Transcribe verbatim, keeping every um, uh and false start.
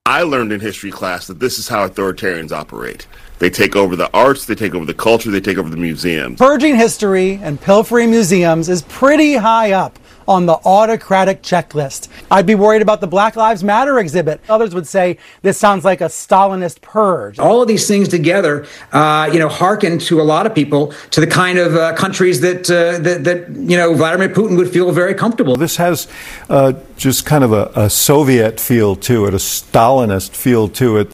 I learned in history class that this is how authoritarians operate. They take over the arts, they take over the culture, they take over the museums. Purging history and pilfering museums is pretty high up on the autocratic checklist. I'd be worried about the Black Lives Matter exhibit. Others would say this sounds like a Stalinist purge. All of these things together, uh, you know, hearken to a lot of people to the kind of uh, countries that, uh, that, that, you know, Vladimir Putin would feel very comfortable. This has uh, just kind of a, a Soviet feel to it, a Stalinist feel to it.